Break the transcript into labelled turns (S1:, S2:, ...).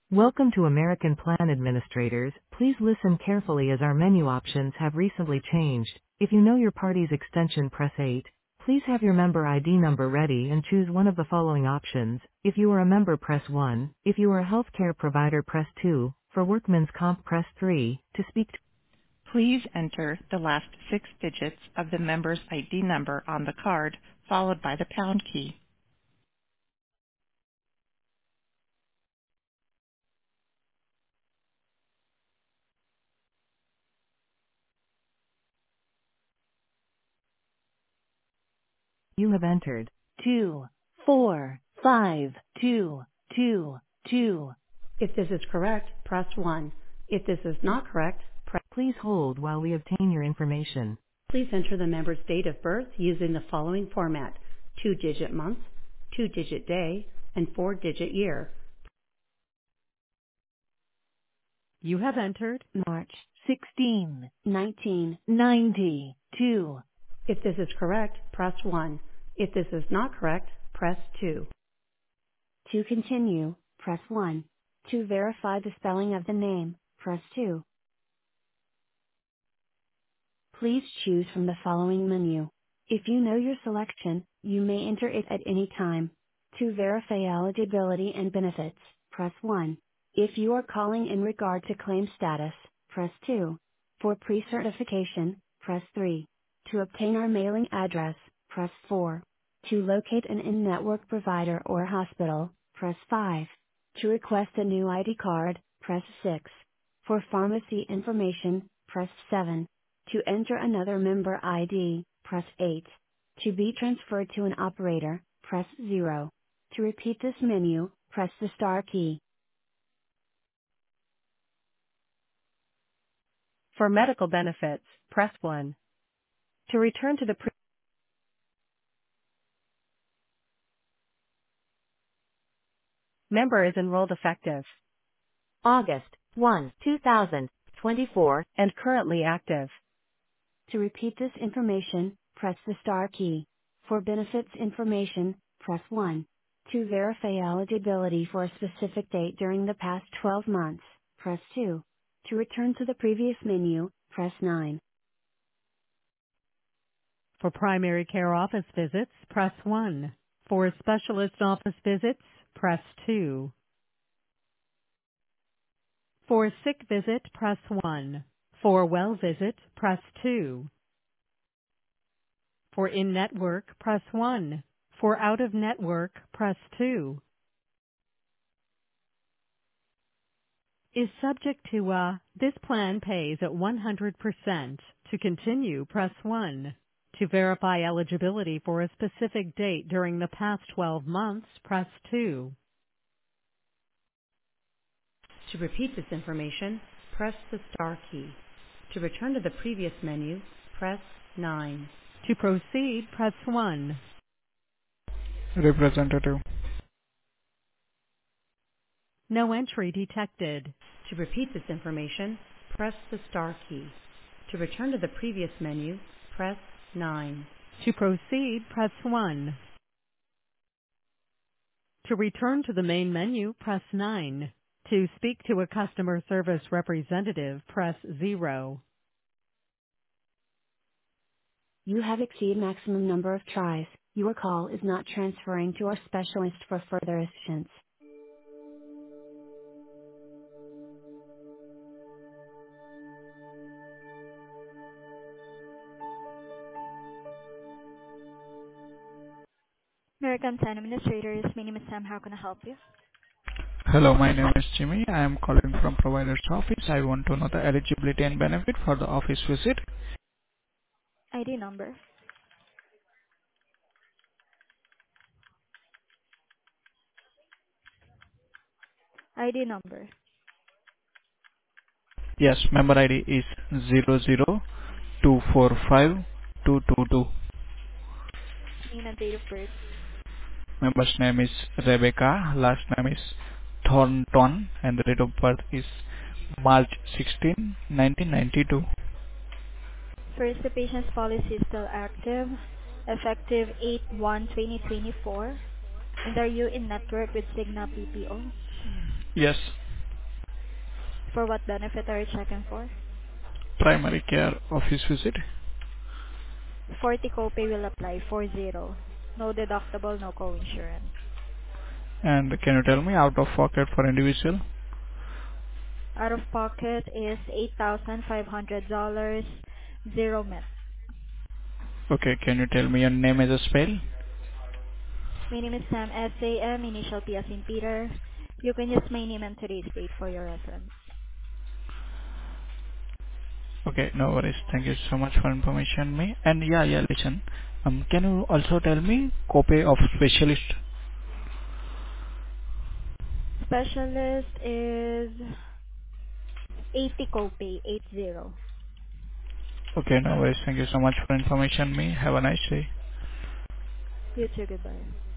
S1: Welcome to American Plan Administrators. Please listen carefully as our menu options have recently changed. If you know your party's extension, press 8. Please have your member ID number ready and choose one of the following options. If you are a member, press 1. If you are a healthcare provider, press 2. For workman's comp, press 3. To speak to Please enter the last 6 digits of the member's ID number on the card, followed by the pound key. You have entered 24522.
S2: If this is correct, press 1. If this is not correct,
S1: Please hold while we obtain your information.
S2: please enter the member's date of birth using the following format: 2-digit month, 2-digit day, and 4-digit year.
S1: You have entered March 16, 1992.
S2: If this is correct, press 1. If this is not correct, press 2.
S3: To continue, press 1. To verify the spelling of the name, press 2. Please choose from the following menu. If you know your selection, you may enter it at any time. To verify eligibility and benefits, press 1. If you are calling in regard to claim status, press 2. For pre-certification, press 3. To obtain our mailing address, press 4. To locate an in-network provider or hospital, press 5. To request a new ID card, press 6. For pharmacy information, press 7. To enter another member ID, press 8. To be transferred to an operator, press 0. To repeat this menu, press the star key. For medical benefits, press 1. To return to the member is enrolled effective August 1, 2024, and currently active. To repeat this information, press the star key. For benefits information, press 1. To verify eligibility for a specific date during the past 12 months, press 2. To return to the previous menu, press 9. For primary care office visits, press 1. For specialist office visits, press 2. For sick visit, press 1. For well visit, press 2. For in-network, press 1. For out-of-network, press 2. Is subject to this plan pays at 100%. To continue, press 1. To verify eligibility for a specific date during the past 12 months, press 2.
S2: To repeat this information, press the star key. To return to the previous menu, press 9.
S1: To proceed, press 1.
S4: Representative.
S1: No entry detected.
S2: To repeat this information, press the star key. To return to the previous menu, press 9.
S1: To proceed, press 1. To return to the main menu, press 9. To speak to a customer service representative, press 0. You have exceeded maximum number of tries. Your call is not transferring to our specialist for further assistance.
S5: American Plan Administrators, my name is Sam. How can I help you?
S4: Hello, my name is Jimmy. I am calling from provider's office. I want to know the eligibility and benefit for the office visit.
S5: ID number. ID number.
S4: Yes, member ID is 0024522.
S5: Name and date of birth.
S4: Member's name is Rebecca. Last name is Thornton, and the date of birth is March 16, 1992.
S5: First, the patient's policy is still active, effective 8/1/2024. And are you in network with Cigna PPO?
S4: Yes.
S5: For what benefit are you checking for?
S4: Primary care office visit.
S5: 40 copay will apply, 40. No deductible, no co-insurance.
S4: And can you tell me out of pocket for individual?
S5: Out of pocket is $8,500, zero met.
S4: Okay, can you tell me your name as a spell?
S5: My name is Sam, S-A-M, initial P as in Peter. You can use my name and today's date for your reference.
S4: Okay, no worries. Thank you so much for information me. And yeah, listen. Can you also tell me copay of specialist?
S5: Specialist is 80 copay, 80.
S4: Okay, no worries. Thank you so much for information me. Have a nice day.
S5: You too, goodbye.